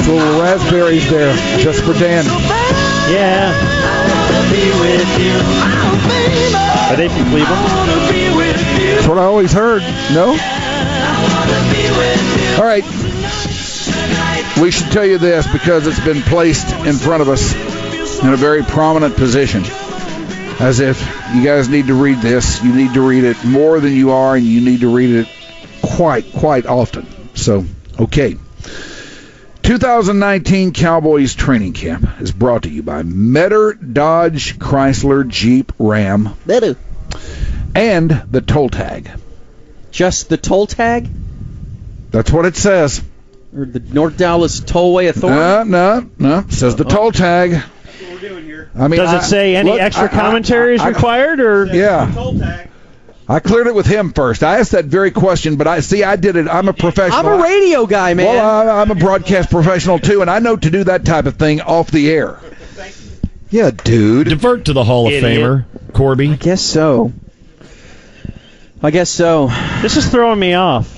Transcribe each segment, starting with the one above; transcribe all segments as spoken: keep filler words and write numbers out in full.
Some little raspberries there, just for Dan. Yeah. Are they from Cleveland? That's what I always heard. No? All right. We should tell you this because it's been placed in front of us in a very prominent position. As if you guys need to read this. You need to read it more than you are, and you need to read it quite, quite often. So, okay. twenty nineteen Cowboys Training Camp is brought to you by Metter Dodge Chrysler Jeep Ram Metter. and the Toll Tag. Just the toll tag? That's what it says. Or the North Dallas Tollway Authority? No, no, no. It says the Toll Tag. I mean, Does it I- say any look, extra I- I- commentary is I- required, or Yeah. I cleared it with him first. I asked that very question, but I see I did it. I'm a professional. I'm a radio guy, man. Well, I, I'm a broadcast professional, too, and I know to do that type of thing off the air. Yeah, dude. Divert to the Hall of Idiot. Famer, Corby. I guess so. I guess so. this is throwing me off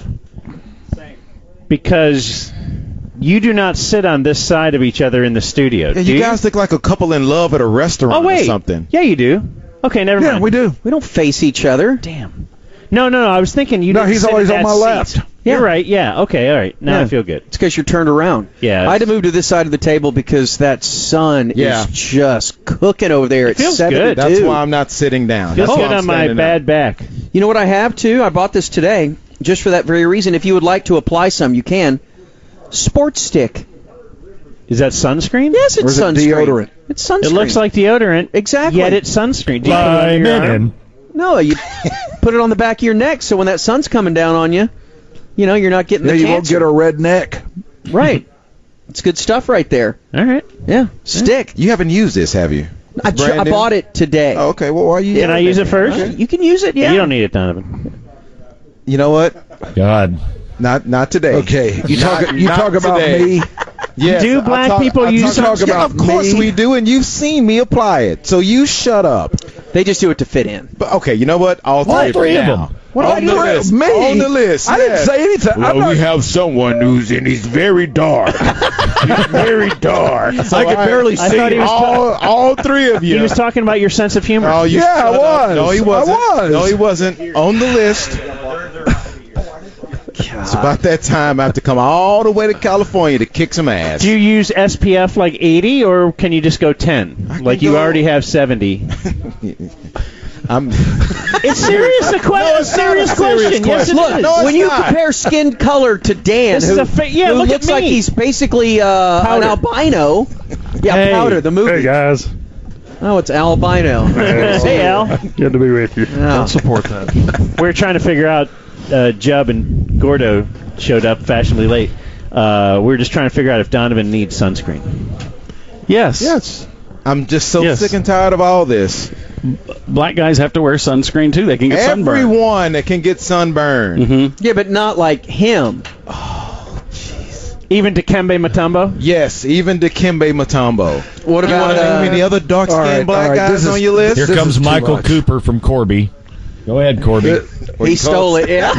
because you do not sit on this side of each other in the studio. Yeah, do you guys look like a couple in love at a restaurant Oh wait, or something. yeah, you do. Okay, never Yeah, mind. we do. We don't face each other. Damn. No, no, no. I was thinking you. No, didn't he's sit always in on that my seat. left. You're Yeah. right. Yeah. Okay. All right. Now Yeah. I feel good. It's because you're turned around. Yeah. I had to move to this side of the table because that sun Yeah. is just cooking over there. It It's feels seventy-two. good. That's why I'm not sitting down. Feels That's why good I'm on my standing bad up. back. You know what I have, too? I bought this today just for that very reason. If you would like to apply some, you can. Sports Stick. Is that sunscreen? Yes, it's Or is it sunscreen. deodorant? It's sunscreen. It looks like deodorant. Exactly. Yet it's sunscreen. Do you put it By on your arm? Menon. No, you put it on the back of your neck so when that sun's coming down on you, you know, you're not getting Yeah, the you won't cancer. get a red neck. Right. It's good stuff right there. All right. Yeah. Stick. You haven't used this, have you? I, ju- brand I new? bought it today. Oh, okay. Well, why are you? Can I use it first? You can use it, yeah. You don't need it, Donovan. You know what? God. Not not today. Okay, you Not- talk. You not talk about today. me. Yes, Do I black talk- people I use talk, talk yeah, about Of course me? we do, and you've seen me apply it. So you shut up. They just do it to fit in. But okay, you know what? All three, All three of now. them. What on did the I do? list. Me? On the list. I didn't yes. say anything. I'm not, have someone who's in. He's very dark. He's very dark. So I could barely I see thought he was all, all three of you. He was talking about your sense of humor. Oh, you Yeah, shut I up. was. No, he I wasn't. was. No, he wasn't. On the list. It's about that time I have to come all the way to California to kick some ass. Do you use S P F like eighty, or can you just go ten? can Like you go- already have seventy. I'm. It's serious. A, que- No, a it's not serious a serious question. Yes, it question. Look, is. No, it's when you not. compare skin color to Dan, This who, is a fa- yeah, who look at looks like me. he's basically uh, an Powder. albino. Yeah, Hey. Powder, the movie. Hey guys, Oh, it's albino. Hey, Al. good to be with you. Yeah. I'll support that. We're trying to figure out. Uh, Jubb and Gordo showed up fashionably late. Uh, we we're just trying to figure out if Donovan needs sunscreen. Yes. Yes. I'm just so Yes. sick and tired of all this. Black guys have to wear sunscreen too. They can get sunburned. Everyone that can get sunburned. Mm-hmm. Yeah, but not like him. Even Dikembe Mutombo. Yes, even Dikembe Mutombo. What You about want to uh, name any other dark-skinned all right, black all right, guys this is- on your list? Here This comes is too Michael much. Cooper from Corby. Go ahead, Corby. Uh, He stole it. Yeah.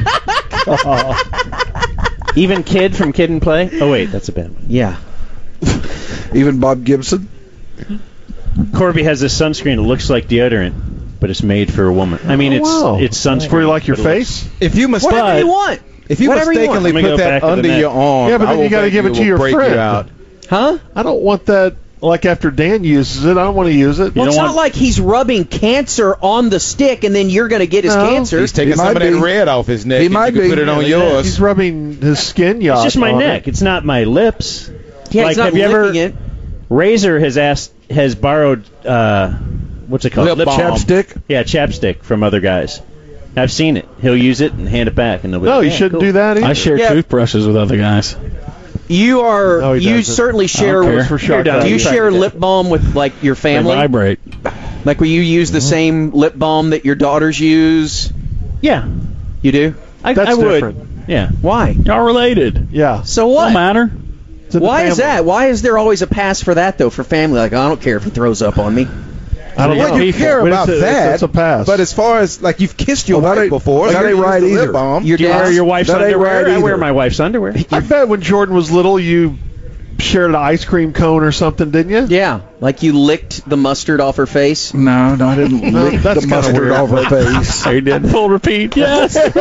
Even Kid from Kid and Play. Oh wait, that's a bad one. yeah. even Bob Gibson. Corby has this sunscreen that looks like deodorant, but it's made for a woman. I mean, it's wow. it's sunscreen. Where you like your but it looks- face? If you mistake, Whatever you want. if you Whatever you want. mistakenly Let me go put back that to the under net. your arm, Yeah, but I then you will gotta bet give it you to will your break friend. You out. Huh? I don't want that. Like after Dan uses it, I don't want to use it. Well, it's don't not want- like he's rubbing cancer on the stick and then you're going to get his No. cancer. He's taking He some might of that be. red off his neck. He and might you can be. put it on Yeah, yours. He's rubbing his skin yacht. It's just my on neck. It. It's not my lips. yeah, like, he's not have you ever? licking it. Razor has asked has borrowed uh, what's it called? Lip balm. Chapstick. Yeah, chapstick from other guys. I've seen it. He'll use it and hand it back, and they'll be No, like, you "Yeah, shouldn't cool." do that either. I share Yeah. toothbrushes with other guys. You are. No, he you doesn't. certainly share. I don't care. For You're done. Do you You share practice lip balm with like your They family? vibrate. Like, will you use the same lip balm that your daughters use? Yeah, You do. I, That's I would. different. Yeah. Why? Y'all related. Yeah. So Don't what? matter. It's in the Why is family. that? Why is there always a pass for that though for family? Like, I don't care if he throws up on me. I don't Well, know. you care But about it's a, that, It's a pass. but as far as like you've kissed your Oh, that wife ain't- before, that so ain't you're right using the either. lip balm. Your Do you dad's- wear your wife's that ain't underwear? right I wear either. my wife's underwear. I bet when Jordan was little, you shared an ice cream cone or something, didn't you? Yeah, like you licked the mustard off her face. No, no, I didn't No, lick that's the kinda mustard weird. off her face. He did. Full repeat. Yes. Yay!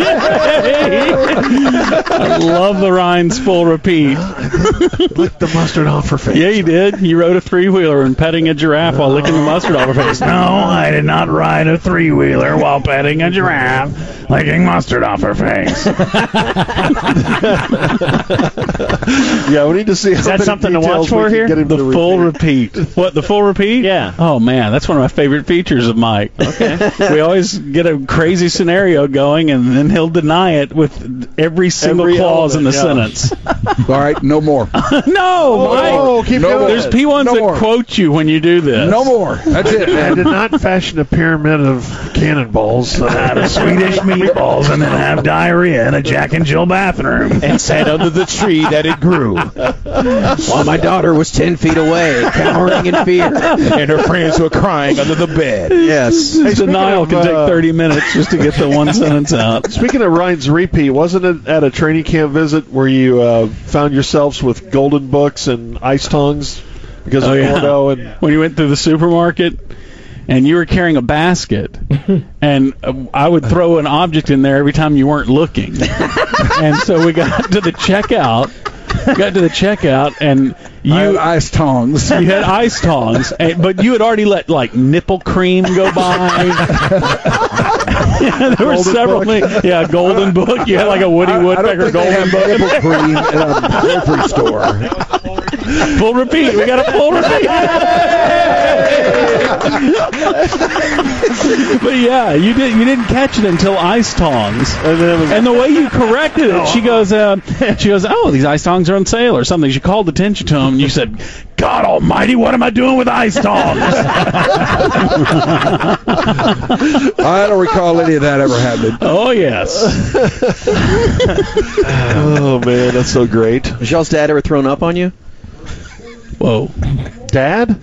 I love the Rhines full repeat. Licked the mustard off her face. Yeah, you did. You rode a three-wheeler and petting a giraffe while licking the mustard off her face. No, I did not ride a three-wheeler while petting a giraffe, licking mustard off her face. Yeah, we need to see. Is that something to watch for here? The full repeat. What, the full repeat? Yeah. Oh, man, that's one of my favorite features of Mike. Okay. We always get a crazy scenario going, and then he'll deny it with every single Every clause in the element, sentence. All right, no more. No, Mike. Oh, keep No going. more. There's P ones No that more. quote you when you do this. No more. That's it, I man. did not fashion a pyramid of cannonballs. Out of Swedish meatballs and then have diarrhea in a Jack and Jill bathroom. And sat under the tree that it grew. While my daughter was ten feet away, cowering in fear. And her friends were crying under the bed. Yes. Hey, speaking Denial of, can take uh, thirty minutes just to get the one sentence out. Speaking of Ryan's repeat, wasn't it at a training camp visit where you uh, found yourselves with golden books and ice tongues because Oh, of yeah. Gordo? And When you went through the supermarket and you were carrying a basket, and uh, I would throw an object in there every time you weren't looking. And so we got to the checkout, got to the checkout, and you I had ice tongs. you had ice tongs, and, but you had already let like nipple cream go by. Yeah, there were Golden several book. things. Yeah, golden book. You had like a Woody I, I don't Woodpecker think they golden have book. nipple cream in a grocery store. Full repeat. We got a full repeat. But yeah, you did. You didn't catch it until ice tongs. And then it was, And the way you corrected it, she goes, uh, she goes, oh, these ice tongs are on sale or something. She called attention to him, and you said, God Almighty, what am I doing with ice tongs? I don't recall any of that ever happening. Oh yes. oh man, that's so great. Has y'all's dad ever thrown up on you? Whoa. Dad?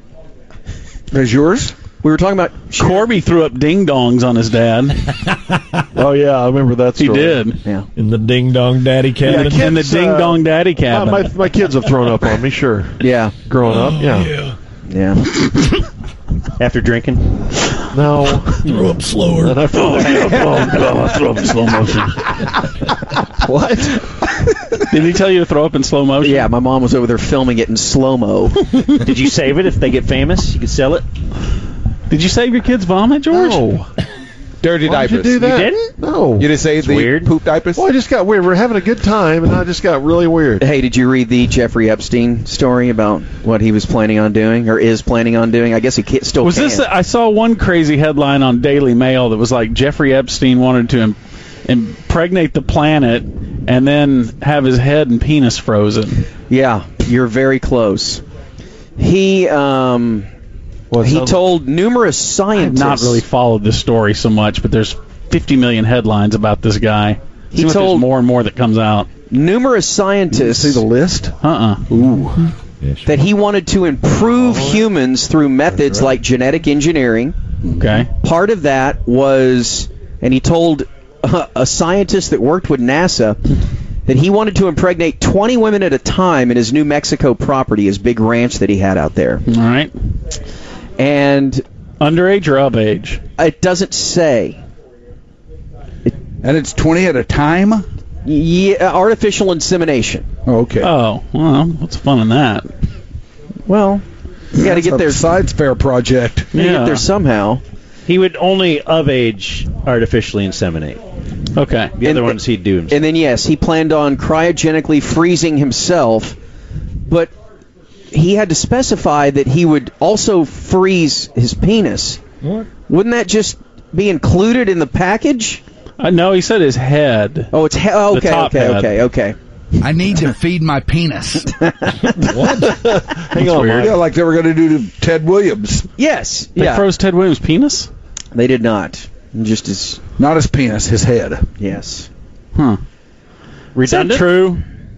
Is yours? We were talking about. Corby threw up ding dongs on his dad. Oh yeah, I remember that He story. did. Yeah. In the ding dong daddy cabinet. kids, In the ding dong uh, daddy Uh, cabin. my my kids have thrown up on me, sure. Yeah. Growing up, yeah. Yeah. After drinking. No. Throw up slower. And I feel like I throw up in slow motion. what? Did he tell you to throw up in slow motion? Yeah, my mom was over there filming it in slow mo. Did you save it? If they get famous, you could sell it. Did you save your kids' vomit, George? No. Dirty Why did diapers. you do that? You didn't? No. You didn't say the weird. poop diapers? Well, I just got weird. We're having a good time, and I just got really weird. Hey, did you read the Jeffrey Epstein story about what he was planning on doing or is planning on doing? I guess he ca- still Was can. this? I saw one crazy headline on Daily Mail that was like Jeffrey Epstein wanted to im- impregnate the planet and then have his head and penis frozen. Yeah, you're very close. He um Well, it he sounds- told numerous I've scientists. not really followed this story so much, but there's fifty million headlines about this guy. He Seems like told- there's more and more that comes out. numerous scientists See the list? Uh-uh. that he wanted to improve humans through methods like genetic engineering. Okay. Part of that was, and he told a, a scientist that worked with NASA that he wanted to impregnate twenty women at a time in his New Mexico property, his big ranch that he had out there. All right. And Underage or of age? it doesn't say. And it's twenty at a time? Yeah, artificial insemination. Oh, okay. Oh, well, what's the fun in that? Well, you got to That's get a there. science fair project. You gotta get there somehow. He would only of age artificially inseminate. Okay. The other And- ones he'd do himself. And then, yes, he planned on cryogenically freezing himself, but he had to specify that he would also freeze his penis. What? Wouldn't that just be included in the package? Uh, no, he said his head. Oh, it's he- oh, okay, top okay, head. okay, okay. I need to feed my penis. What? Hang on, weird. Mike. Yeah, like they were going to do to Ted Williams. Yes, They yeah. froze Ted Williams' penis? They did not. Just as Not his penis, his head. yes. Huh. Is that Redundant? true?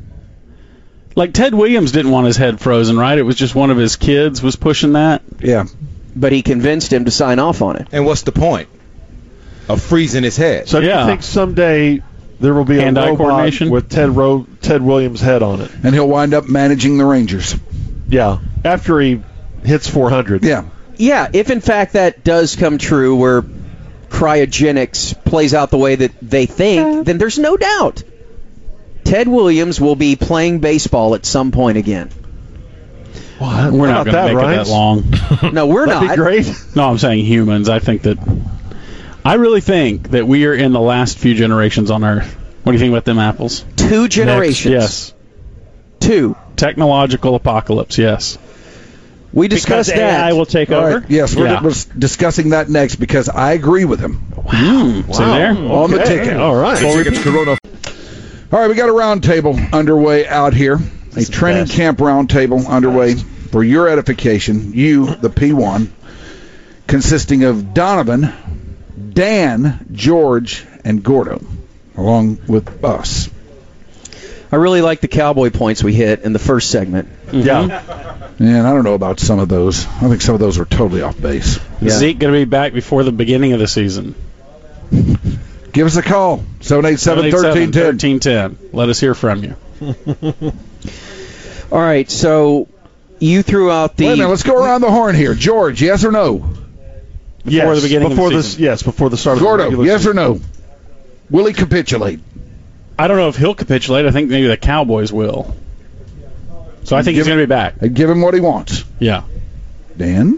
Like Ted Williams didn't want his head frozen, right? It was just one of his kids was pushing that. Yeah. But he convinced him to sign off on it. And what's the point of freezing his head? So do Yeah. you think someday there will be a Hand-eye robot coordination? with Ted Ro- Ted Williams' head on it. And he'll wind up managing the Rangers. Yeah, after he hits four hundred. Yeah. Yeah, if in fact that does come true, where cryogenics plays out the way that they think, then there's no doubt Ted Williams will be playing baseball at some point again. Well, We're how not about going to make Ryan? it that long. No, we're That'd not. be great. No, I'm saying humans. I think that I really think that we are in the last few generations on Earth. What do you think about them apples? Two generations. Yes. Two. Technological apocalypse, yes. We discussed because that. A I will take All over. right. Yes, we're, Yeah. we're discussing that next because I agree with him. Mm, See there? On the Okay, ticket. all right. Full repeat. All right, we got a roundtable underway out here. A training camp roundtable underway for your edification, you, the P one, consisting of Donovan, Dan, George, and Gordo, along with us. I really like the cowboy points we hit in the first segment. Yeah. And I don't know about some of those. I think some of those were totally off base. Yeah. Zeke going to be back before the beginning of the season. Give us a call, seven eight seven, one three one zero. thirteen ten. Let us hear from you. All right, so you threw out the... Wait a minute, let's go around the horn here. George, yes or no? Yes, the beginning of before the the season. yes, before the start of the Gordo, regular yes season. or no? Will he capitulate? I don't know if he'll capitulate. I think maybe the Cowboys will. So I think he's Give- going to be back. I'd give him what he wants. Yeah. Dan?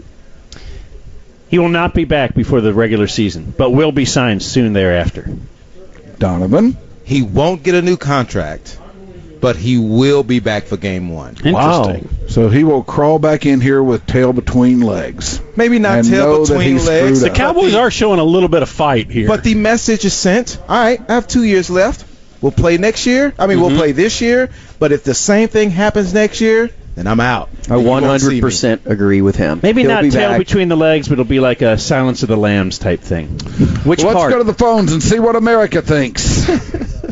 He will not be back before the regular season, but will be signed soon thereafter. Donovan? He won't get a new contract, but he will be back for game one. Interesting. So he will crawl back in here with tail between legs. Maybe not And know tail that between he's legs. screwed The up. Cowboys are showing a little bit of fight here. But the message is sent. All right, I have two years left. We'll play next year. I mean, Mhm. we'll play this year. But if the same thing happens next year, then I'm out. I You won't see me. one hundred percent agree with him. Maybe He'll not be tail back. between the legs, but it'll be like a Silence of the Lambs type thing. Which Let's part? go to the phones and see what America thinks. I want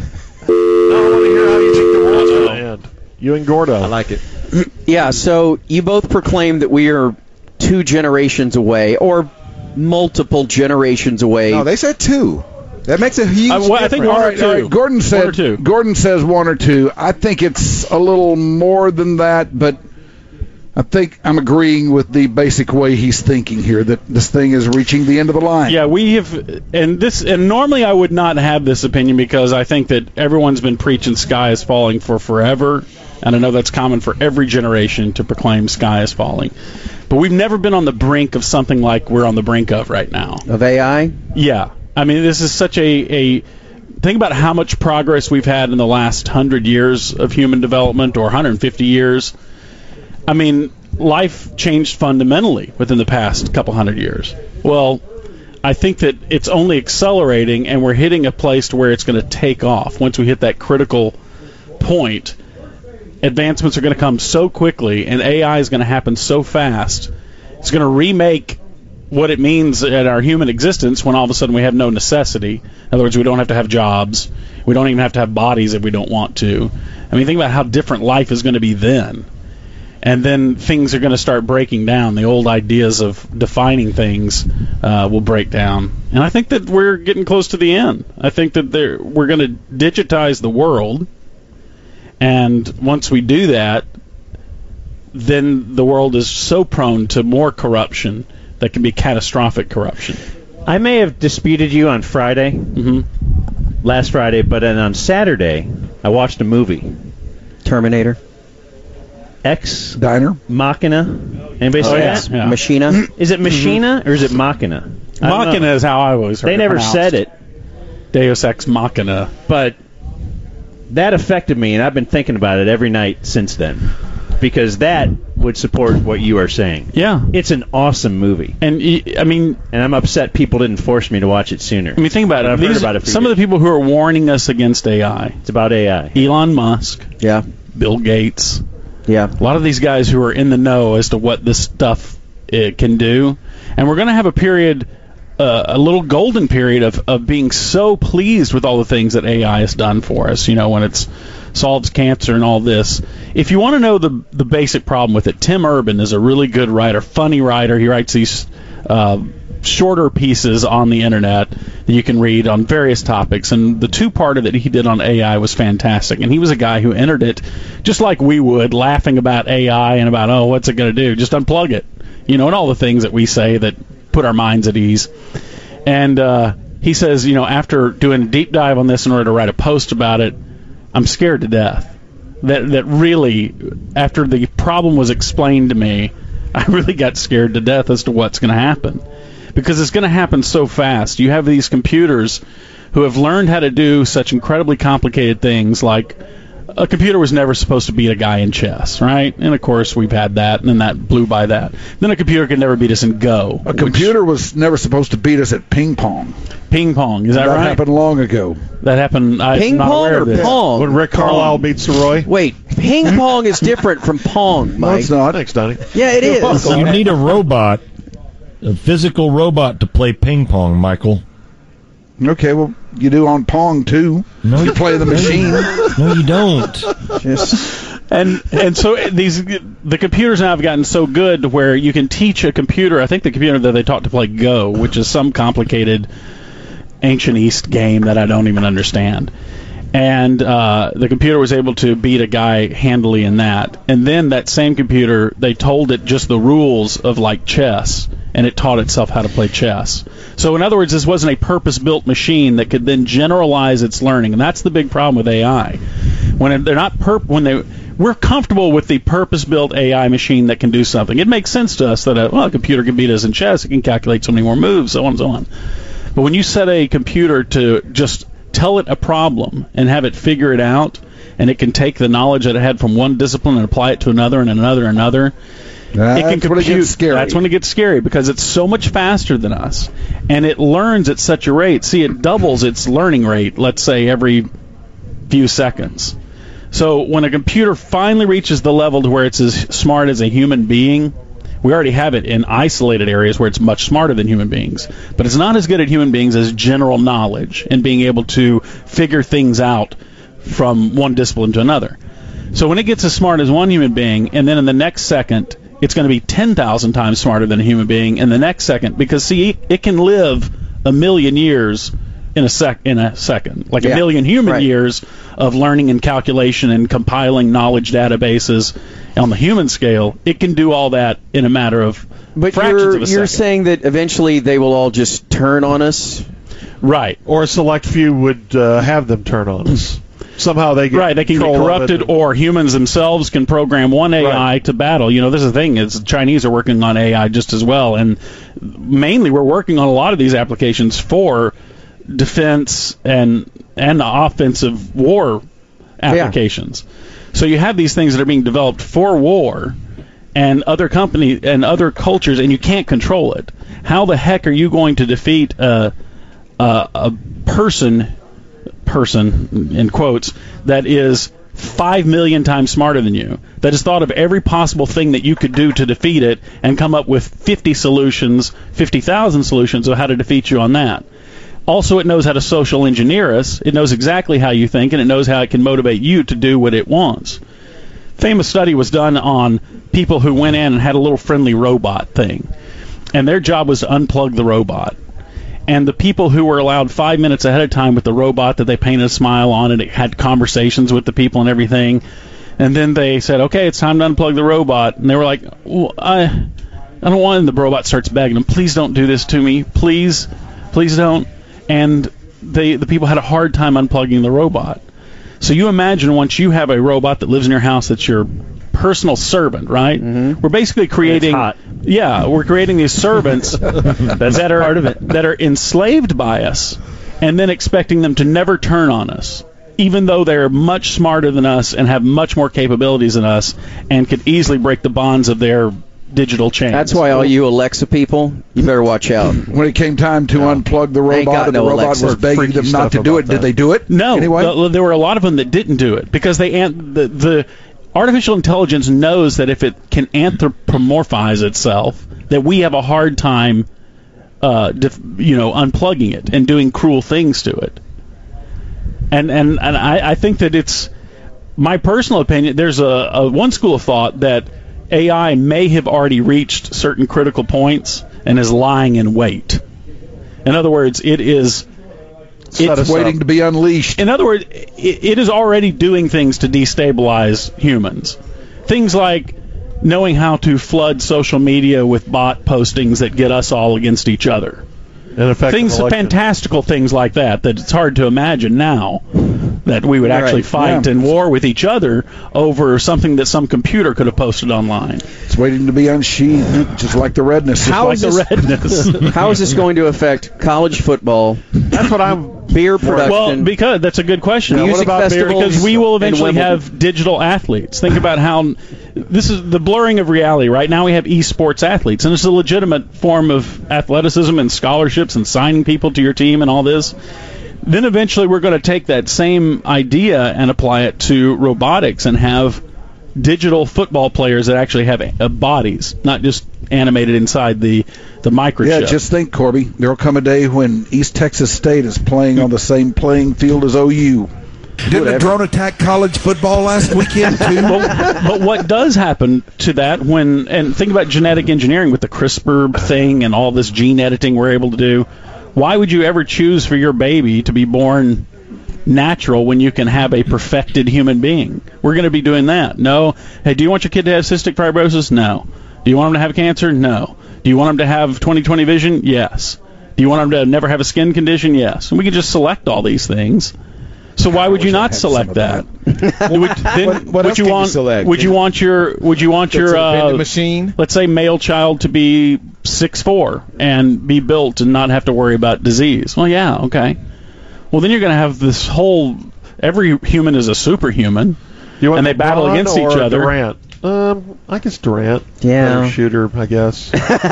to hear how you think the world's going to end. You and Gordo. I like it. Yeah, so you both proclaim that we are two generations away, or multiple generations away. No, they said two. That makes a huge I- well, I difference. think All one or right, all right. two. Gordon said One or two. Gordon says one or two. I think it's a little more than that, but I think I'm agreeing with the basic way he's thinking here that this thing is reaching the end of the line. Yeah, we have, and this, and normally I would not have this opinion because I think that everyone's been preaching sky is falling for forever, and I know that's common for every generation to proclaim sky is falling. But we've never been on the brink of something like we're on the brink of right now. Of A I? Yeah, I mean, this is such a, a think about how much progress we've had in the last hundred years of human development, or one hundred fifty years. I mean, life changed fundamentally within the past couple hundred years. Well, I think that it's only accelerating, and we're hitting a place to where it's going to take off. Once we hit that critical point, advancements are going to come so quickly, and A I is going to happen so fast. It's going to remake what it means in our human existence when all of a sudden we have no necessity. In other words, we don't have to have jobs. We don't even have to have bodies if we don't want to. I mean, think about how different life is going to be then. And then things are going to start breaking down. The old ideas of defining things uh, will break down. And I think that we're getting close to the end. I think that there, we're going to digitize the world. And once we do that, then the world is so prone to more corruption that can be catastrophic corruption. I may have disputed you on Friday, Mm-hmm. last Friday, but then on Saturday, I watched a movie. Terminator? Ex Diner? Machina. Anybody Oh, say yeah. that? Yeah. Machina? Is it Machina or is it Machina? I don't know. Machina is how I always heard They it never pronounced. said it, Deus Ex Machina. but that affected me, and I've been thinking about it every night since then, because that would support what you are saying. Yeah. It's an awesome movie, And, y- I mean, and I'm upset people didn't force me to watch it sooner. I mean, think about But it. I've heard These- about it for some of years. the people who are warning us against A I, It's about A I. Elon Musk, Yeah. Bill Gates, Yeah. a lot of these guys who are in the know as to what this stuff it can do. And we're going to have a period, uh, a little golden period of, of being so pleased with all the things that A I has done for us, you know, when it's solves cancer and all this. If you want to know the the basic problem with it, Tim Urban is a really good writer, funny writer. He writes these uh, shorter pieces on the internet that you can read on various topics, and the two-parter that he did on A I was fantastic. And he was a guy who entered it just like we would, laughing about A I and about, oh, what's it going to do? Just unplug it, you know, and all the things that we say that put our minds at ease. And uh, he says, you know, after doing a deep dive on this in order to write a post about it, I'm scared to death. That that really, after the problem was explained to me, I really got scared to death as to what's going to happen. Because it's going to happen so fast. You have these computers who have learned how to do such incredibly complicated things, like a computer was never supposed to beat a guy in chess, right? And, of course, we've had that, and then that blew by that. Then a computer could never beat us in Go. A computer was never supposed to beat us at ping pong. Ping pong, is that, that right? That happened long ago. That happened, I'm ping not pong aware or of this. pong? When Rick Carlisle beats Roy? Wait, ping pong is different from pong, Mike. No, it's not. Thanks, Donnie. Yeah, it is. You need a robot, a physical robot to play ping pong, Michael. Okay, well, you do on Pong, too. No, you play the machine. No, you don't. Just... And and so these the computers now have gotten so good to where you can teach a computer. I think the computer that they taught to play Go, which is some complicated ancient East game that I don't even understand. And uh, the computer was able to beat a guy handily in that. And then that same computer, they told it just the rules of like chess, and it taught itself how to play chess. So in other words, this wasn't a purpose-built machine that could then generalize its learning, and that's the big problem with A I. When they're not perp- when they we're comfortable with the purpose-built A I machine that can do something. It makes sense to us that a, well, a computer can beat us in chess, it can calculate so many more moves, so on and so on. But when you set a computer to just tell it a problem and have it figure it out, and it can take the knowledge that it had from one discipline and apply it to another and another and another. That's it can compute. when it gets scary. That's when it gets scary because it's so much faster than us, and it learns at such a rate. See, it doubles its learning rate, let's say, every few seconds. So when a computer finally reaches the level to where it's as smart as a human being, we already have it in isolated areas where it's much smarter than human beings. But it's not as good at human beings as general knowledge and being able to figure things out from one discipline to another. So when it gets as smart as one human being, and then in the next second, it's going to be ten thousand times smarter than a human being in the next second, because, see, it can live a million years in a sec in a second, like Yeah, a million human right. years of learning and calculation and compiling knowledge databases on the human scale. It can do all that in a matter of But fractions you're, of a you're second. saying that eventually they will all just turn on us? Right. Or a select few would uh, have them turn on us. Somehow they get Right, they can get control of corrupted, it. or humans themselves can program one A I Right. to battle. You know, this is the thing, is the Chinese are working on A I just as well, and mainly we're working on a lot of these applications for defense and and offensive war applications. So you have these things that are being developed for war, and other company and other cultures, and you can't control it. How the heck are you going to defeat a a, a person person in quotes that is five million times smarter than you, that has thought of every possible thing that you could do to defeat it and come up with fifty solutions, fifty thousand solutions of how to defeat you on that? Also, it knows how to social engineer us. It knows exactly how you think, and it knows how it can motivate you to do what it wants. Famous study was done on people who went in and had a little friendly robot thing, and their job was to unplug the robot. And the people who were allowed five minutes ahead of time with the robot that they painted a smile on, and it had conversations with the people and everything, and then they said, okay, it's time to unplug the robot, and they were like, well, I, I don't want, and the robot starts begging them, please don't do this to me, please, please don't. And they, the people had a hard time unplugging the robot. So you imagine once you have a robot that lives in your house that's your personal servant, right? Mm-hmm. We're basically creating, hot. yeah, we're creating these servants that are part of it. that are enslaved by us, and then expecting them to never turn on us, even though they're much smarter than us and have much more capabilities than us, and could easily break the bonds of their digital chains. That's why all you Alexa people, you better watch out. When it came time to unplug the They ain't robot got and no the robot Alexa. was begging Freaky them not stuff to do about it, did that. they do it? No, Anyway? th- there were a lot of them that didn't do it because they an- the, the artificial intelligence knows that if it can anthropomorphize itself, that we have a hard time, uh, def- you know, unplugging it and doing cruel things to it. And and and I, I think that it's my personal opinion. There's a, a one school of thought that A I may have already reached certain critical points and is lying in wait. In other words, it is It's waiting to be unleashed. In other words, it, it is already doing things to destabilize humans. Things like knowing how to flood social media with bot postings that get us all against each other. Things, fantastical things like that, that it's hard to imagine now that we would Right, actually fight yeah. and war with each other over something that some computer could have posted online. It's waiting to be unsheathed, just like the redness. How like is the this- redness. How is this going to affect college football, That's what I'm. beer production? Well, because that's a good question. Music What about beer? festivals Because we will and eventually Wimbledon. have digital athletes. Think about how this is the blurring of reality. Right now, we have esports athletes, and it's a legitimate form of athleticism and scholarships and signing people to your team and all this. Then eventually, we're going to take that same idea and apply it to robotics and have digital football players that actually have uh, bodies, not just animated inside the the microchip. Yeah, just think, Corby. There will come a day when East Texas State is playing on the same playing field as O U. Didn't a drone attack college football last weekend too? but, but what does happen to that when, and think about genetic engineering with the CRISPR thing and all this gene editing we're able to do. Why would you ever choose for your baby to be born natural when you can have a perfected human being? We're going to be doing that. No. Hey, do you want your kid to have cystic fibrosis? No. Do you want them to have cancer? No. Do you want them to have twenty twenty vision? Yes. Do you want them to never have a skin condition? Yes. And we can just select all these things. So why would you not select that? would, then, What- what would else you can you want? select? Would you want your? Would you want your? It's a vending Uh, machine. let's say male child to be six foot four and be built and not have to worry about disease. Well, yeah, okay. Well, then you're going to have this whole. Every human is a superhuman, You want and they battle LeBron against or each other. Durant? Um, I guess Durant. Yeah. Better shooter, I guess.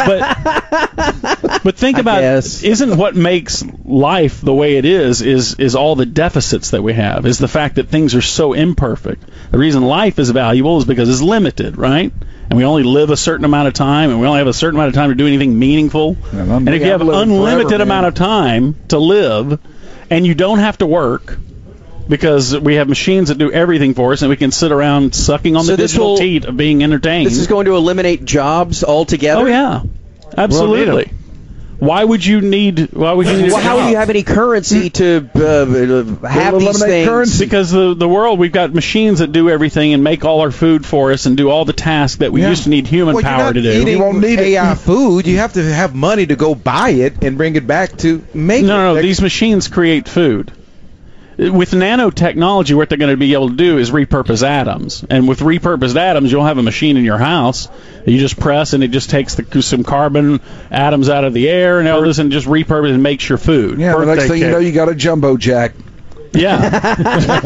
But but think I about guess. isn't what makes life the way it is is is all the deficits that we have, is the fact that things are so imperfect. The reason life is valuable is because it's limited, right? And we only live a certain amount of time, and we only have a certain amount of time to do anything meaningful. And And if you have I'm living unlimited forever, amount man. of time to live, and you don't have to work, because we have machines that do everything for us, and we can sit around sucking on So the this digital will- teat of being entertained. This is going to eliminate jobs altogether. Oh yeah, absolutely. Why would you need? Why would you need? Well, a how would job? you have any currency to uh, uh, have It'll these eliminate things? currency. Because the the world, we've got machines that do everything and make all our food for us and do all the tasks that we Yeah. used to need human Well, you're power not to do. eating You won't need it. A I food. You have to have money to go buy it and bring it back to make No, it. no, no. Like- These machines create food. With nanotechnology, what they're going to be able to do is repurpose atoms. And with repurposed atoms, you'll have a machine in your house that you just press, and it just takes the, some carbon atoms out of the air and all this, and just repurpose and makes your food. Yeah, the next Birthday thing you cake. know, you got a jumbo jack. Yeah.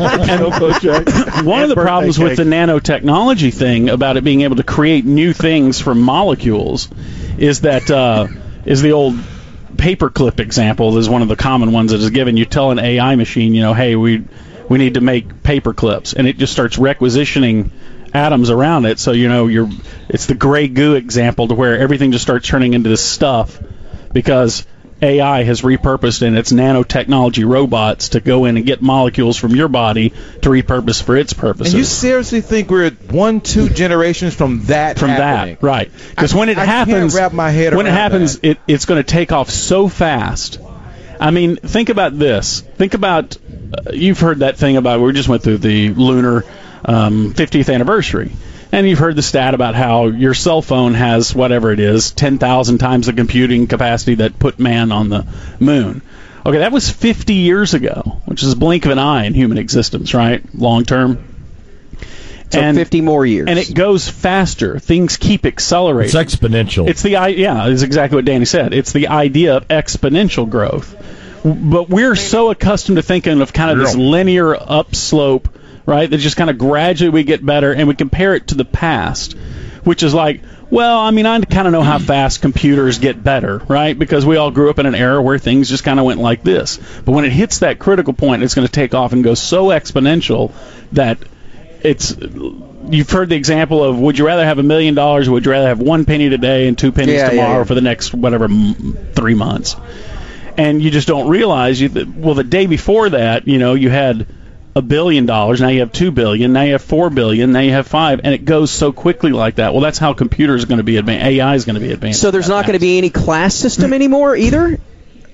And one of the birthday problems with the cake. nanotechnology thing about it being able to create new things from molecules is that uh, is the old paperclip example is one of the common ones that is given. You tell an A I machine, you know, hey, we we need to make paper clips, and it just starts requisitioning atoms around it. So you know, you're it's the gray goo example to where everything just starts turning into this stuff because A I has repurposed in its nanotechnology robots to go in and get molecules from your body to repurpose for its purposes. And you seriously think we're one, two generations from that from happening? that, right? Because I- when it I can't happens, wrap my head when it around happens, that. it, it's going to take off so fast. I mean, think about this. Think about uh, you've heard that thing about we just went through the lunar um, fiftieth anniversary, and you've heard the stat about how your cell phone has whatever it is, ten thousand times the computing capacity that put man on the moon. Okay, that was fifty years ago, which is a blink of an eye in human existence, right? Long term. So fifty more years. And it goes faster. Things keep accelerating. It's exponential. It's the i- yeah, it's exactly what Danny said. It's the idea of exponential growth. But we're so accustomed to thinking of kind of this linear upslope, right? That just kind of gradually we get better, and we compare it to the past, which is like, well, I mean, I kind of know how fast computers get better, right? Because we all grew up in an era where things just kind of went like this. But when it hits that critical point, it's going to take off and go so exponential that it's you've heard the example of would you rather have a million dollars or would you rather have one penny today and two pennies Yeah, yeah, tomorrow yeah. for the next whatever m- three months, and you just don't realize you th- well the day before that you know you had a billion dollars, now you have two billion, now you have four billion, now you have five, and it goes so quickly like that. Well, that's how computers are going to be advanced. A I is going to be advanced. so there's not going to be any class system anymore either.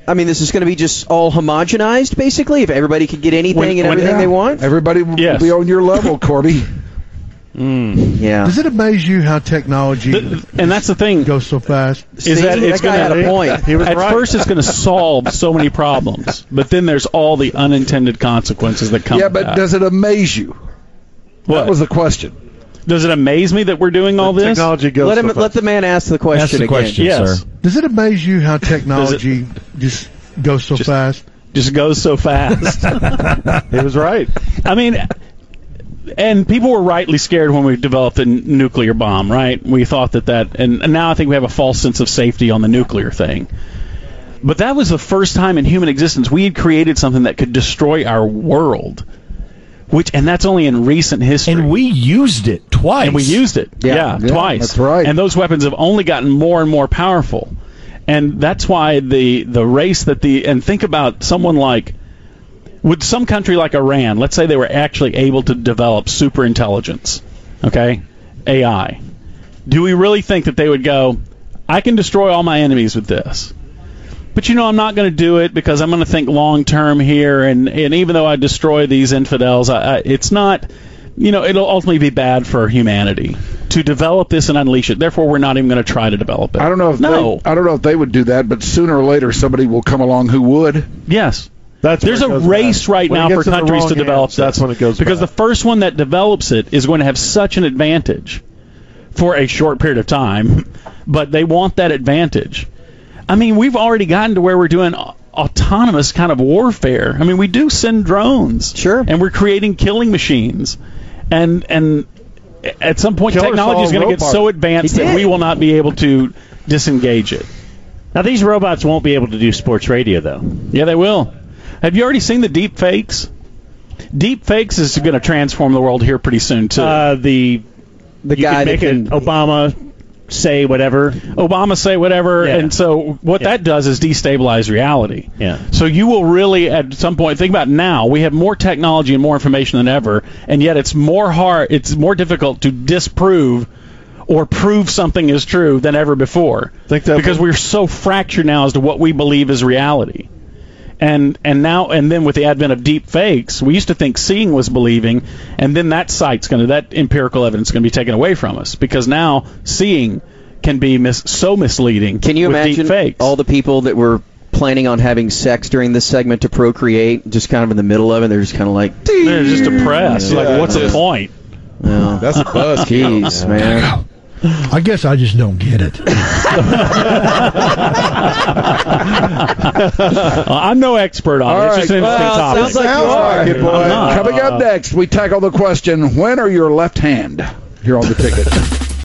I mean, this is going to be just all homogenized, basically. If everybody could get anything When- and when- everything Yeah. they want. Everybody will Yes. be on your level, Corby. Yeah. Does it amaze you how technology The- and that's the thing. goes so fast? Is See, that it's that guy gonna, had a point. He was At right. first, it's going to solve so many problems, but then there's all the unintended consequences that come. Yeah, with but that. does it amaze you? What? That was the question. Does it amaze me that we're doing all this? Technology goes Let him. so fast. Let the man ask the question Ask the again. question, Yes. sir. Does it amaze you how technology just goes so Just- fast? Just goes so fast. He was right. I mean, and people were rightly scared when we developed the n- nuclear bomb, right? We thought that that, and, and now I think we have a false sense of safety on the nuclear thing. But that was the first time in human existence we had created something that could destroy our world. Which, and that's only in recent history. And we used it twice. And we used it. Yeah. Yeah, Yeah, twice. that's right. And those weapons have only gotten more and more powerful. And that's why the the race that the and think about someone like would some country like Iran, let's say they were actually able to develop super intelligence, okay? A I. Do we really think that they would go, I can destroy all my enemies with this? But you know, I'm not going to do it because I'm going to think long term here, and, and even though I destroy these infidels, I, I, it's not, you know, it'll ultimately be bad for humanity to develop this and unleash it. Therefore, we're not even going to try to develop it. I don't know if no. they, I don't know if they would do that, but sooner or later somebody will come along who would. Yes. That's There's when a it goes race bad. right When it now for gets in the countries wrong to develop hands, That's this. when it goes Because bad. the first one that develops it is going to have such an advantage for a short period of time, but they want that advantage. I mean, we've already gotten to where we're doing au- autonomous kind of warfare. I mean, we do send drones. Sure. And we're creating killing machines. And and at some point, Killer technology is saw going to get Robart. so advanced He that did. we will not be able to disengage it. Now, these robots won't be able to do sports radio, though. Yeah, they will. Have you already seen the deep fakes? Deep fakes is going to transform the world here pretty soon, too. Uh, the The you guy can that make can. an Obama say whatever. Obama say whatever, Yeah. and so what Yeah. that does is destabilize reality. Yeah. So you will really, at some point, think about now, we have more technology and more information than ever, and yet it's more hard, it's more difficult to disprove or prove something is true than ever before. Think that because we're so fractured now as to what we believe is reality. And and now and then with the advent of deep fakes, we used to think seeing was believing, and then that sight's going to that empirical evidence is going to be taken away from us because now seeing can be mis- so misleading. Can you with imagine deep fakes. all the people that were planning on having sex during this segment to procreate, just kind of in the middle of it, they're just kind of like, They're just depressed. Yeah, like, what's the just- point? oh, That's a buzz. jeez, man. I guess I just don't get it. Uh, I'm no expert on All it. It's right. just an interesting Well, topic. sounds like you Sounds are. like it, boy. I'm not. Coming up next, we tackle the question, when are your left hand? Here on the ticket.